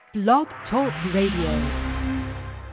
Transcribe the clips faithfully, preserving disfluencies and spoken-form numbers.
Blog Talk Radio.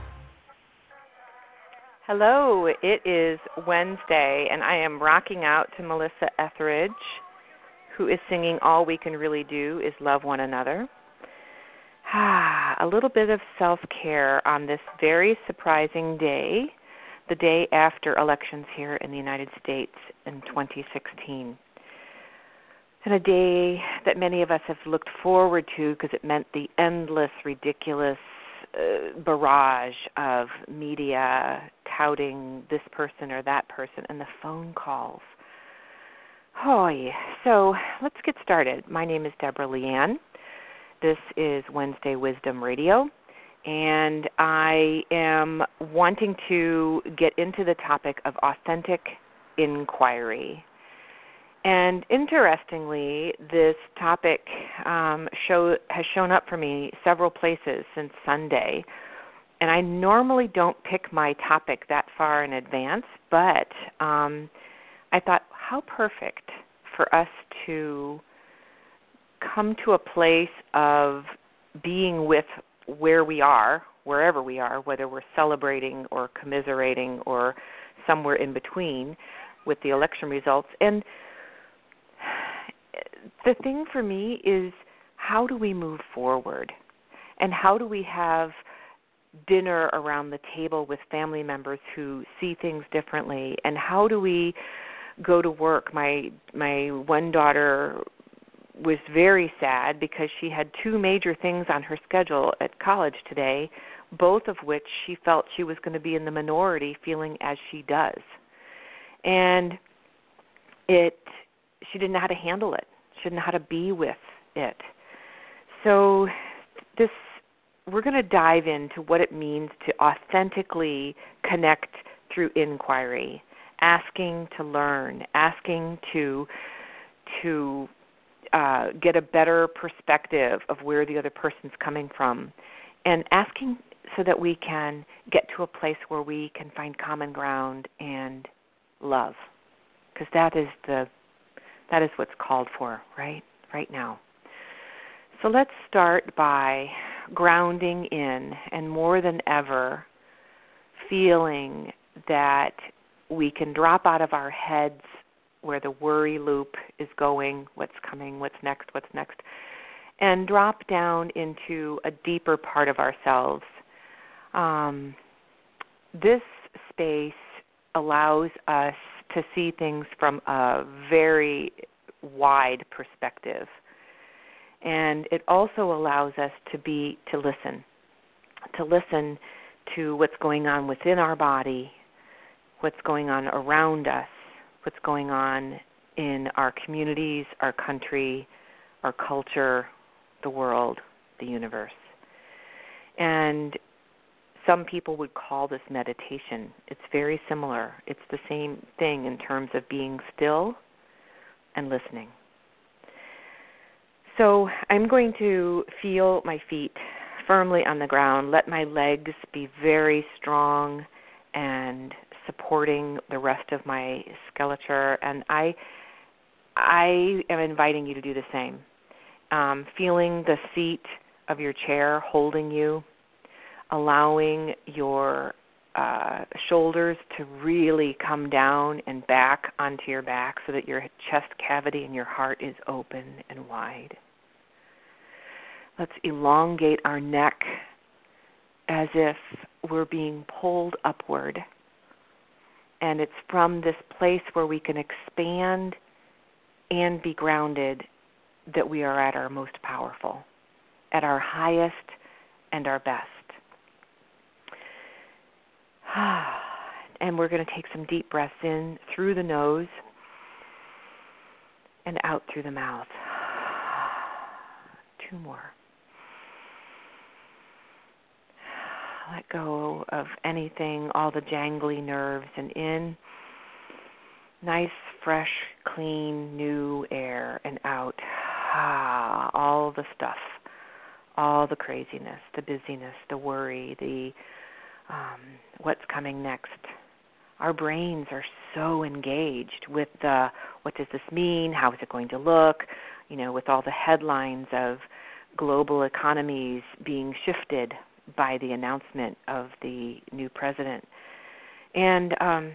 Hello, it is Wednesday, and I am rocking out to Melissa Etheridge, who is singing All We Can Really Do Is Love One Another. Ah, a little bit of self-care on this very surprising day, the day after elections here in the United States in twenty sixteen. And a day that many of us have looked forward to because it meant the endless, ridiculous uh, barrage of media touting this person or that person and the phone calls. Oh, yeah. So let's get started. My name is Deborah Leanne. This is Wednesday Wisdom Radio, and I am wanting to get into the topic of authentic inquiry. And interestingly, this topic um, show, has shown up for me several places since Sunday. And I normally don't pick my topic that far in advance, but um, I thought, how perfect for us to come to a place of being with where we are, wherever we are, whether we're celebrating or commiserating or somewhere in between with the election results. And the thing for me is, how do we move forward? And how do we have dinner around the table with family members who see things differently? And how do we go to work? My my one daughter was very sad because she had two major things on her schedule at college today, both of which she felt she was going to be in the minority feeling as she does. And it she didn't know how to handle it. She didn't know how to be with it. So this we're going to dive into what it means to authentically connect through inquiry, asking to learn, asking to to uh, get a better perspective of where the other person's coming from, and asking so that we can get to a place where we can find common ground and love, because that is the that is what's called for right right now. So let's start by grounding in, and more than ever, feeling that we can drop out of our heads where the worry loop is going, what's coming, what's next, what's next, and drop down into a deeper part of ourselves. Um, this space allows us to see things from a very wide perspective. And it also allows us to be to listen, to listen to what's going on within our body, what's going on around us, what's going on in our communities, our country, our culture, the world, the universe. And some people would call this meditation. It's very similar. It's the same thing in terms of being still and listening. So I'm going to feel my feet firmly on the ground, let my legs be very strong and supporting the rest of my skeleton, and I I am inviting you to do the same. Um, feeling the seat of your chair holding you, allowing your uh, shoulders to really come down and back onto your back so that your chest cavity and your heart is open and wide. Let's elongate our neck as if we're being pulled upward. And it's from this place where we can expand and be grounded that we are at our most powerful, at our highest and our best. And we're going to take some deep breaths in through the nose and out through the mouth. Two more. Let go of anything, all the jangly nerves, and in. Nice, fresh, clean, new air, and out. Ah, all the stuff, all the craziness, the busyness, the worry, the um, what's coming next. Our brains are so engaged with the, what does this mean? How is it going to look? You know, with all the headlines of global economies being shifted by the announcement of the new president. And um,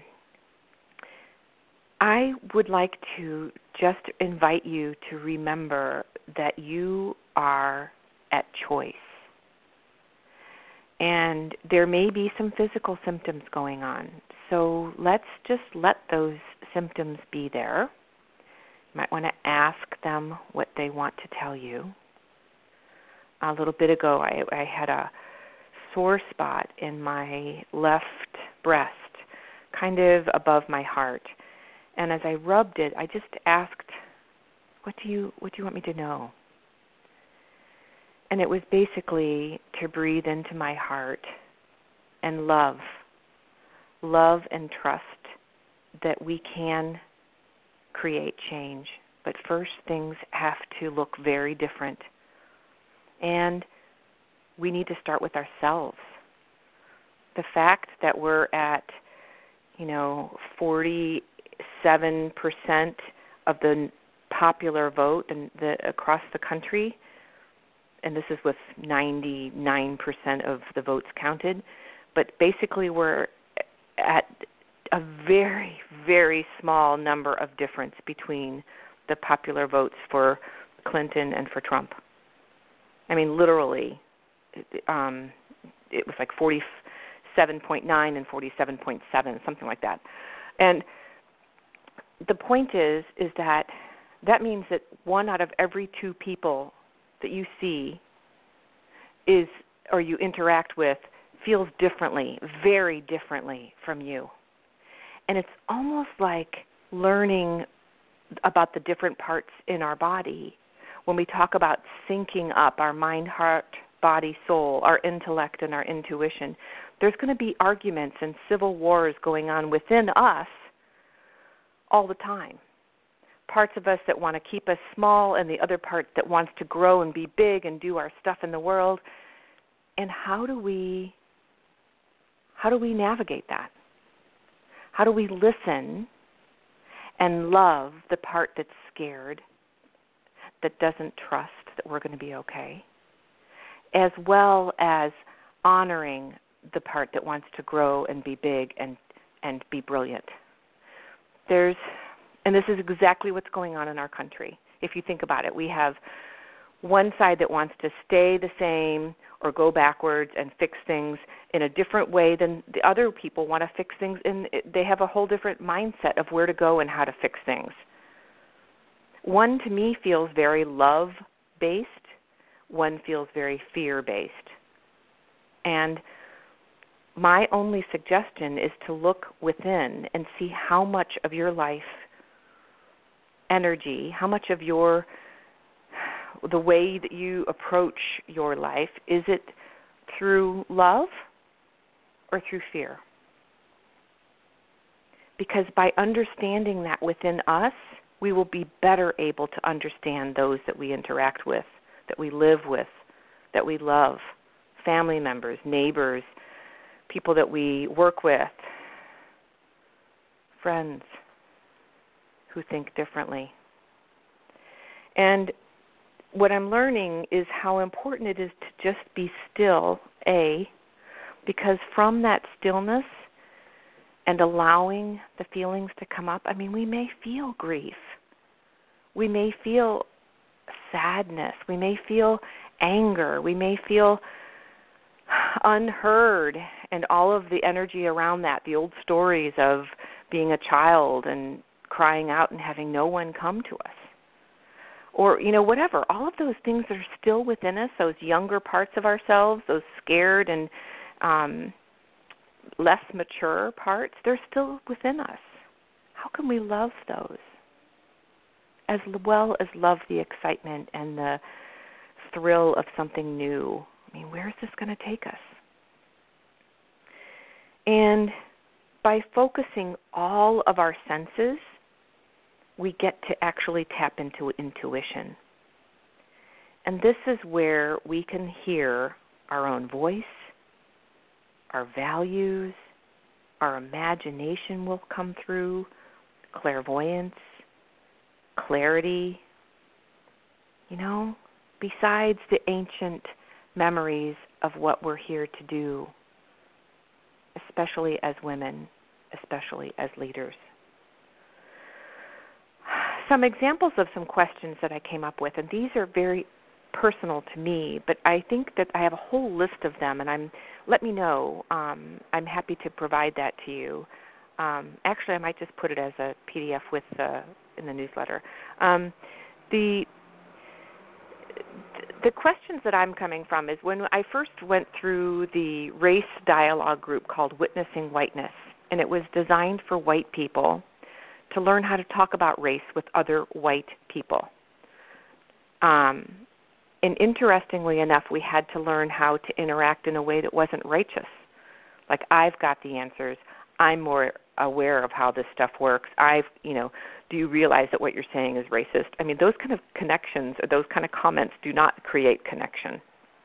I would like to just invite you to remember that you are at choice. And there may be some physical symptoms going on. So let's just let those symptoms be there. You might want to ask them what they want to tell you. A little bit ago, I, I had a sore spot in my left breast, kind of above my heart. And as I rubbed it, I just asked, what do you what do you want me to know? And it was basically to breathe into my heart and love, love and trust that we can create change. But first, things have to look very different. And we need to start with ourselves. The fact that we're at, you know, forty-seven percent of the popular vote and the, across the country, and this is with ninety-nine percent of the votes counted, but basically we're at a very, very small number of difference between the popular votes for Clinton and for Trump. I mean, literally, um, it was like forty-seven point nine and forty-seven point seven, something like that. And the point is, is that that means that one out of every two people that you see is, or you interact with, feels differently, very differently from you. And it's almost like learning about the different parts in our body when we talk about syncing up our mind, heart, body, soul, our intellect, and our intuition. There's going to be arguments and civil wars going on within us all the time. Parts of us that want to keep us small and the other part that wants to grow and be big and do our stuff in the world. And how do we how do we navigate that? How do we listen and love the part that's scared, that doesn't trust that we're going to be okay, as well as honoring the part that wants to grow and be big and, and be brilliant? There's, and this is exactly what's going on in our country. If you think about it, we have one side that wants to stay the same or go backwards and fix things in a different way than the other people want to fix things in. They have a whole different mindset of where to go and how to fix things. One, to me, feels very love-based. One feels very fear-based. And my only suggestion is to look within and see how much of your life energy, how much of your, the way that you approach your life, is it through love or through fear? Because by understanding that within us, we will be better able to understand those that we interact with, that we live with, that we love, family members, neighbors, people that we work with, friends who think differently. And what I'm learning is how important it is to just be still, A, because from that stillness and allowing the feelings to come up, I mean, we may feel grief. We may feel sadness. We may feel anger. We may feel unheard, and all of the energy around that, the old stories of being a child and crying out and having no one come to us. Or, you know, whatever. All of those things are still within us, those younger parts of ourselves, those scared and um, less mature parts, they're still within us. How can we love those as well as love the excitement and the thrill of something new? I mean, where is this going to take us? And by focusing all of our senses, we get to actually tap into intuition. And this is where we can hear our own voice, our values, our imagination will come through, clairvoyance, clarity. You know, besides the ancient memories of what we're here to do, especially as women, especially as leaders. Some examples of some questions that I came up with, and these are very personal to me, but I think that I have a whole list of them, and I'm let me know. Um, I'm happy to provide that to you. Um, actually, I might just put it as a P D F with uh, in the newsletter. Um, the the questions that I'm coming from is when I first went through the race dialogue group called Witnessing Whiteness, and it was designed for white people to learn how to talk about race with other white people. Um, and interestingly enough, we had to learn how to interact in a way that wasn't righteous. Like, I've got the answers. I'm more aware of how this stuff works. I've, you know, do you realize that what you're saying is racist? I mean, those kind of connections or those kind of comments do not create connection.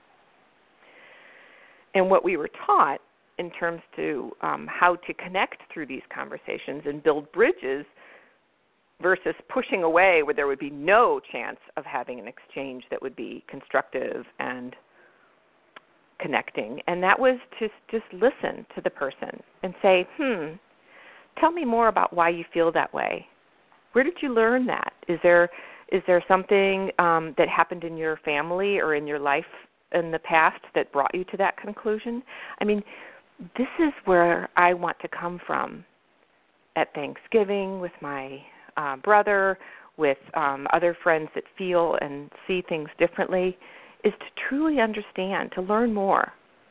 And what we were taught in terms to um, how to connect through these conversations and build bridges versus pushing away where there would be no chance of having an exchange that would be constructive and connecting. And that was to just listen to the person and say, hmm, tell me more about why you feel that way. Where did you learn that? Is there is there something um, that happened in your family or in your life in the past that brought you to that conclusion? I mean, this is where I want to come from at Thanksgiving with my uh, brother, with um, other friends that feel and see things differently, is to truly understand, to learn more.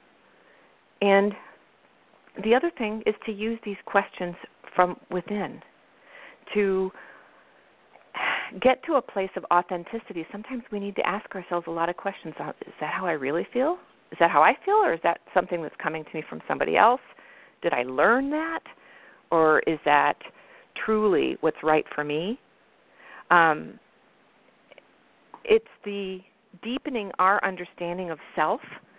And the other thing is to use these questions from within, to get to a place of authenticity. Sometimes we need to ask ourselves a lot of questions. Is that how I really feel? Is that how I feel, or is that something that's coming to me from somebody else? Did I learn that, or is that truly what's right for me? Um, it's the deepening our understanding of self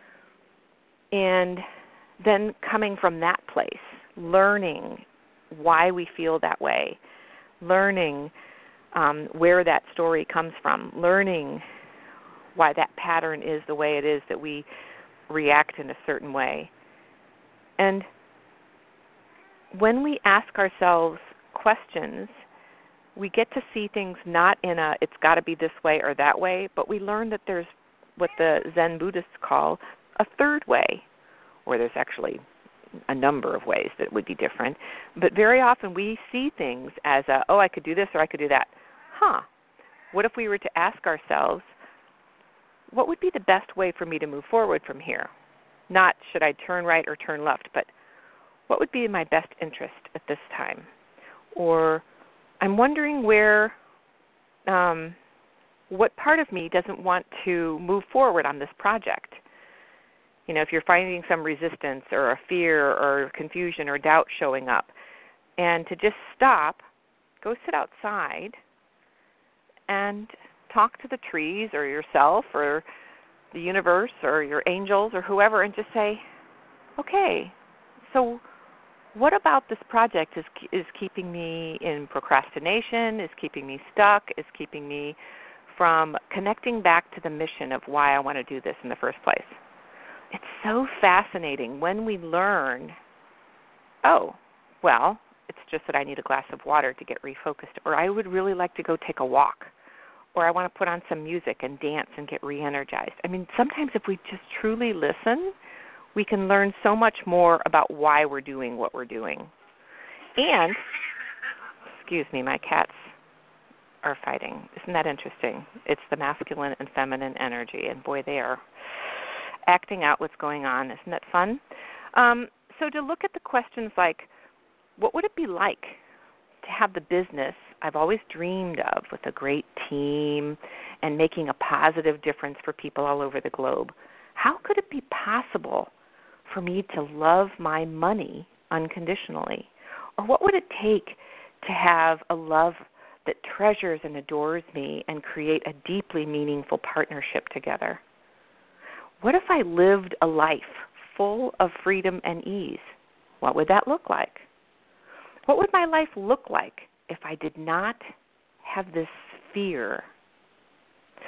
and then coming from that place, learning why we feel that way, learning um, where that story comes from, learning why that pattern is the way it is that we react in a certain way. And when we ask ourselves questions, we get to see things not in a it's got to be this way or that way, but we learn that there's what the Zen Buddhists call a third way, or there's actually a number of ways that would be different. But very often we see things as, a, oh, I could do this or I could do that. Huh. What if we were to ask ourselves, what would be the best way for me to move forward from here? Not should I turn right or turn left, but what would be in my best interest at this time? Or I'm wondering where, um, what part of me doesn't want to move forward on this project? You know, if you're finding some resistance or a fear or confusion or doubt showing up, and to just stop, go sit outside and talk to the trees or yourself or the universe or your angels or whoever and just say, okay, so what about this project is is keeping me in procrastination, is keeping me stuck, is keeping me from connecting back to the mission of why I want to do this in the first place? It's so fascinating when we learn, oh, well, it's just that I need a glass of water to get refocused, or I would really like to go take a walk, or I want to put on some music and dance and get re-energized. I mean, sometimes if we just truly listen, we can learn so much more about why we're doing what we're doing. And, excuse me, my cats are fighting. Isn't that interesting? It's the masculine and feminine energy, and boy, they are acting out what's going on. Isn't that fun? Um, so to look at the questions like, what would it be like to have the business I've always dreamed of with a great team and making a positive difference for people all over the globe? How could it be possible for me to love my money unconditionally? Or what would it take to have a love that treasures and adores me and create a deeply meaningful partnership together? What if I lived a life full of freedom and ease? What would that look like? What would my life look like if I did not have this fear?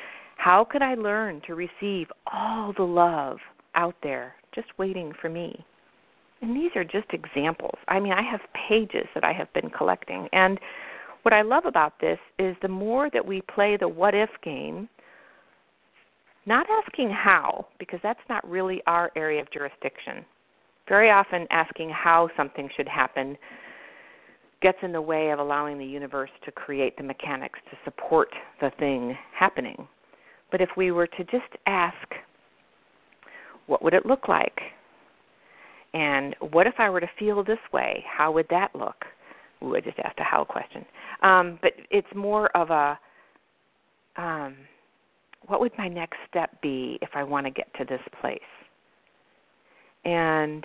How could I learn to receive all the love out there just waiting for me? And these are just examples. I mean, I have pages that I have been collecting. And what I love about this is the more that we play the what-if game, not asking how, because that's not really our area of jurisdiction. Very often asking how something should happen gets in the way of allowing the universe to create the mechanics to support the thing happening. But if we were to just ask, what would it look like? And what if I were to feel this way? How would that look? Ooh, I just asked a how question. Um, but it's more of a, um, what would my next step be if I want to get to this place? And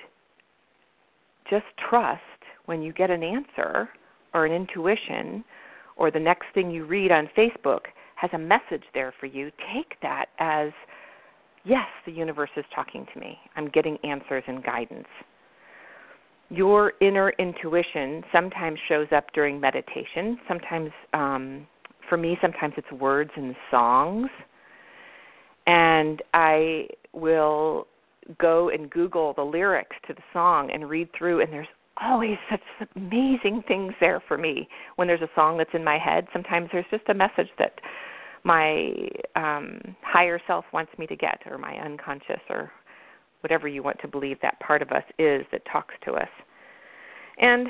just trust when you get an answer or an intuition or the next thing you read on Facebook has a message there for you. Take that as, yes, the universe is talking to me. I'm getting answers and guidance. Your inner intuition sometimes shows up during meditation. Sometimes, um, for me, sometimes it's words and songs. And I will go and Google the lyrics to the song and read through, and there's always such amazing things there for me. When there's a song that's in my head, sometimes there's just a message that my um, higher self wants me to get, or my unconscious, or whatever you want to believe that part of us is that talks to us. And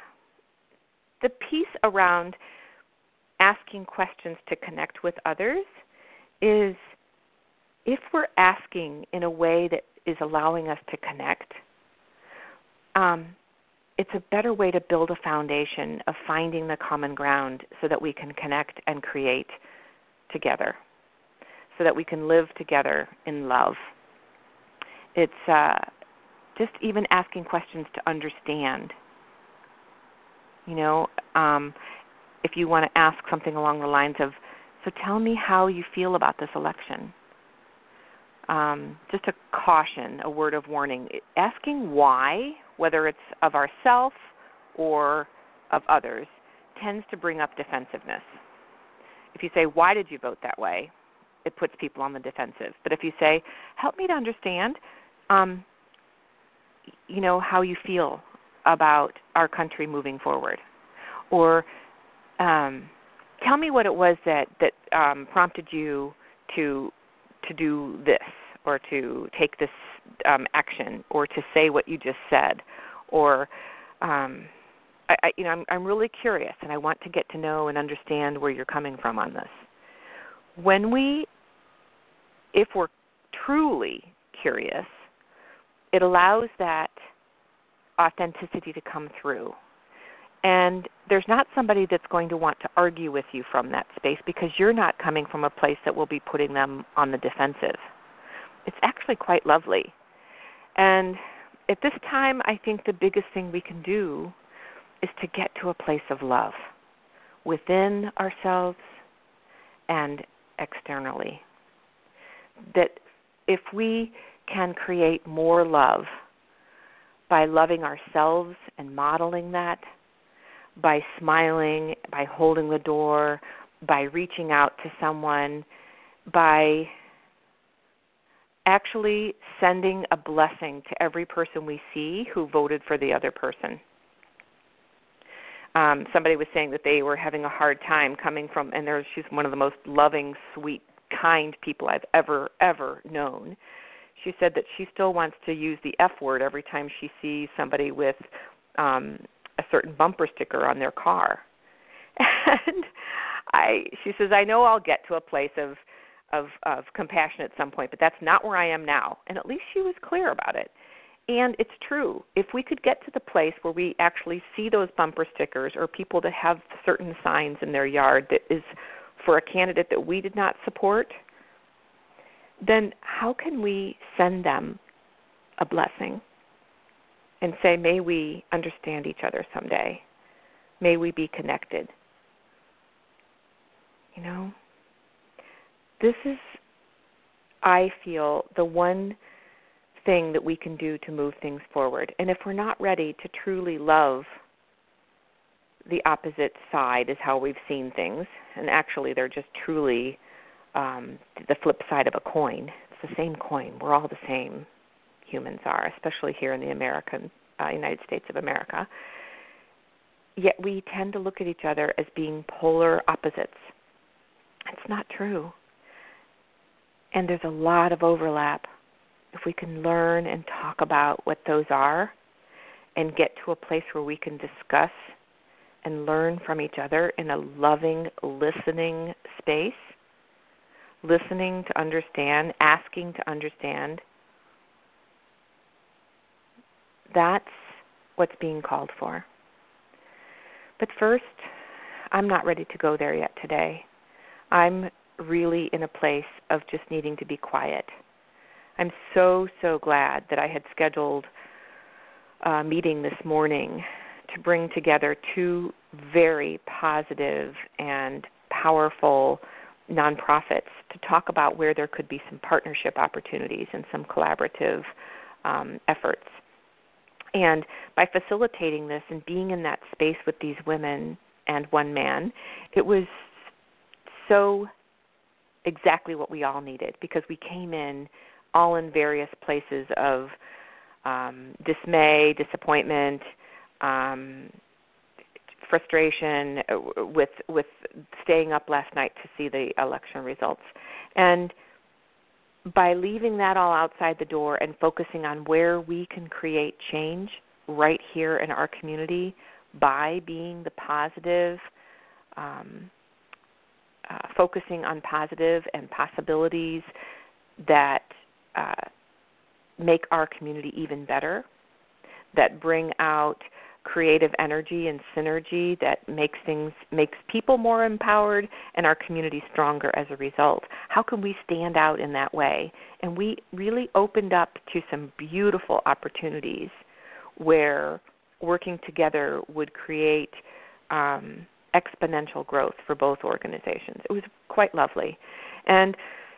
the piece around asking questions to connect with others is, if we're asking in a way that is allowing us to connect, um, it's a better way to build a foundation of finding the common ground so that we can connect and create together, so that we can live together in love. It's uh, just even asking questions to understand. You know, um, if you want to ask something along the lines of, so tell me how you feel about this election. Um, just a caution, a word of warning. Asking why, whether it's of ourself or of others, tends to bring up defensiveness. If you say, why did you vote that way? It puts people on the defensive. But if you say, help me to understand, um, you know, how you feel about our country moving forward. Or um, tell me what it was that, that um, prompted you to to do this, or to take this um, action, or to say what you just said, or um, I, I, you know, I'm, I'm really curious, and I want to get to know and understand where you're coming from on this. When we, if we're truly curious, it allows that authenticity to come through. And there's not somebody that's going to want to argue with you from that space, because you're not coming from a place that will be putting them on the defensive. It's actually quite lovely. And at this time, I think the biggest thing we can do is to get to a place of love within ourselves and externally. That if we can create more love by loving ourselves and modeling that, by smiling, by holding the door, by reaching out to someone, by actually sending a blessing to every person we see who voted for the other person. Um, somebody was saying that they were having a hard time coming from, and there, she's one of the most loving, sweet, kind people I've ever, ever known. She said that she still wants to use the F word every time she sees somebody with um, a certain bumper sticker on their car. And I, she says, I know I'll get to a place of, of, of compassion at some point, but that's not where I am now. And at least she was clear about it. And it's true. If we could get to the place where we actually see those bumper stickers, or people that have certain signs in their yard that is for a candidate that we did not support, then how can we send them a blessing and say, may we understand each other someday? May we be connected? You know, this is, I feel, the one thing that we can do to move things forward. And if we're not ready to truly love the opposite side, is how we've seen things, and actually they're just truly um, the flip side of a coin. It's the same coin. We're all the same, humans are, especially here in the American, uh, United States of America. Yet we tend to look at each other as being polar opposites. It's not true. And there's a lot of overlap. If we can learn and talk about what those are and get to a place where we can discuss and learn from each other in a loving, listening space, listening to understand, asking to understand, that's what's being called for. But first, I'm not ready to go there yet today. I'm really in a place of just needing to be quiet. I'm so, so glad that I had scheduled a meeting this morning to bring together two very positive and powerful nonprofits to talk about where there could be some partnership opportunities and some collaborative um, efforts. And by facilitating this and being in that space with these women and one man, it was so exactly what we all needed, because we came in all in various places of um, dismay, disappointment, um, frustration with with staying up last night to see the election results. And by leaving that all outside the door and focusing on where we can create change right here in our community by being the positive, um, uh, focusing on positive and possibilities that uh, make our community even better, that bring out creative energy and synergy that makes things makes people more empowered and our community stronger as a result. How can we stand out in that way? And we really opened up to some beautiful opportunities where working together would create um, exponential growth for both organizations. It was quite lovely. And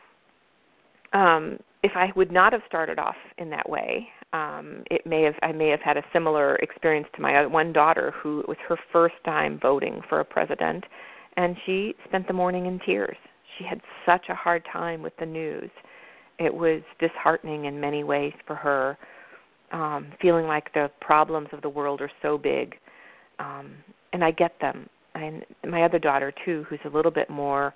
um, if I would not have started off in that way, um, it may have I may have had a similar experience to my one daughter, who it was her first time voting for a president, and she spent the morning in tears. She had such a hard time with the news. It was disheartening in many ways for her, um, feeling like the problems of the world are so big. Um, and I get them. And my other daughter, too, who's a little bit more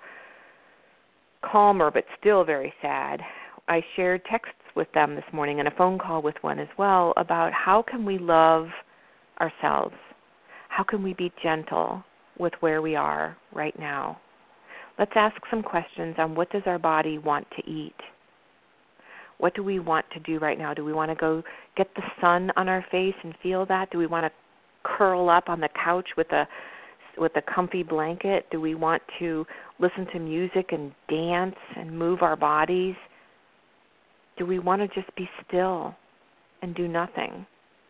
calmer but still very sad, I shared texts with them this morning and a phone call with one as well about how can we love ourselves? How can we be gentle with where we are right now? Let's ask some questions on what does our body want to eat? What do we want to do right now? Do we want to go get the sun on our face and feel that? Do we want to curl up on the couch with a with a comfy blanket? Do we want to listen to music and dance and move our bodies? Do we want to just be still and do nothing?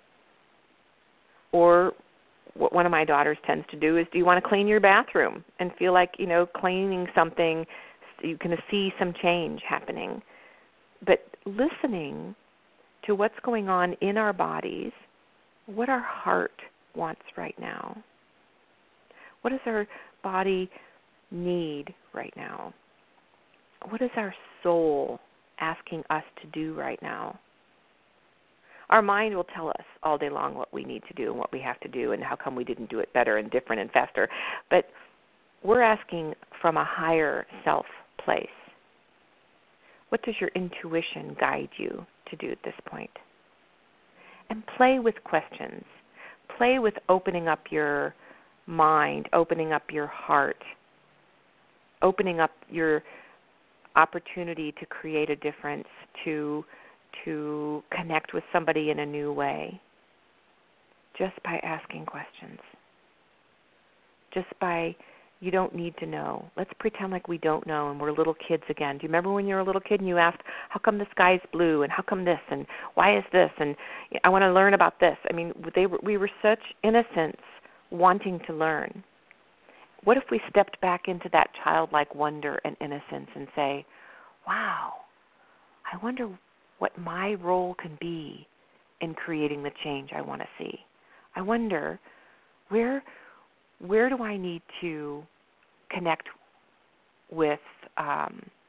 Or what one of my daughters tends to do is, do you want to clean your bathroom and feel like, you know, cleaning something, you can see some change happening? But listening to what's going on in our bodies, what our heart wants right now. What does our body need right now? What is our soul asking us to do right now? Our mind will tell us all day long what we need to do and what we have to do and how come we didn't do it better and different and faster. But we're asking from a higher self place. What does your intuition guide you to do at this point? And play with questions. Play with opening up your mind, opening up your heart, opening up your opportunity to create a difference, to to connect with somebody in a new way, just by asking questions. Just by, you don't need to know. Let's pretend like we don't know and we're little kids again. Do you remember when you were a little kid and you asked, how come the sky's blue and how come this and why is this and I want to learn about this? I mean, they were, we were such innocents wanting to learn. What if we stepped back into that childlike wonder and innocence and say, wow, I wonder what my role can be in creating the change I want to see. I wonder where where do I need to connect with um,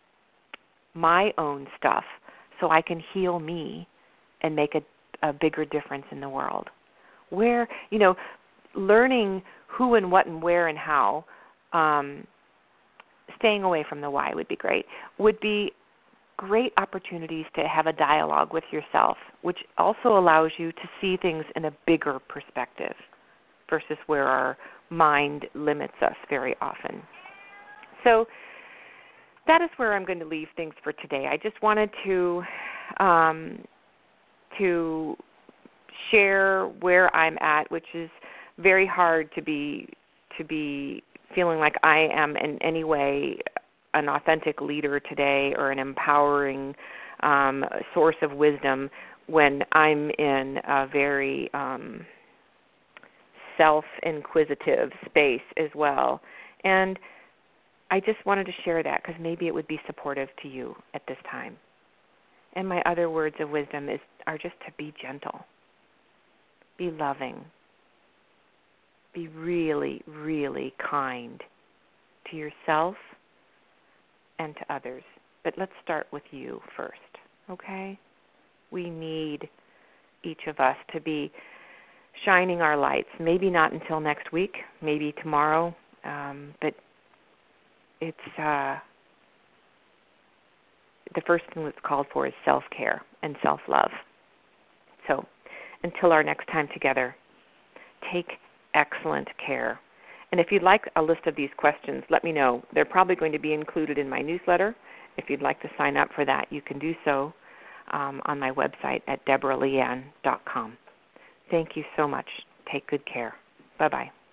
my own stuff so I can heal me and make a, a bigger difference in the world? Where, you know, learning who and what and where and how, um, staying away from the why would be great, would be great opportunities to have a dialogue with yourself, which also allows you to see things in a bigger perspective versus where our mind limits us very often. So that is where I'm going to leave things for today. I just wanted to um, to share where I'm at, which is very hard to be to be feeling like I am in any way an authentic leader today or an empowering um, source of wisdom when I'm in a very um, self-inquisitive space as well. And I just wanted to share that because maybe it would be supportive to you at this time. And my other words of wisdom is are just to be gentle, be loving, be really, really kind to yourself and to others. But let's start with you first, okay? We need each of us to be shining our lights. Maybe not until next week, maybe tomorrow, um, but it's uh, the first thing that's called for is self-care and self-love. So until our next time together, take excellent care. And if you'd like a list of these questions, let me know. They're probably going to be included in my newsletter. If you'd like to sign up for that, you can do so um, on my website at deborah leanne dot com. Thank you so much. Take good care. Bye-bye.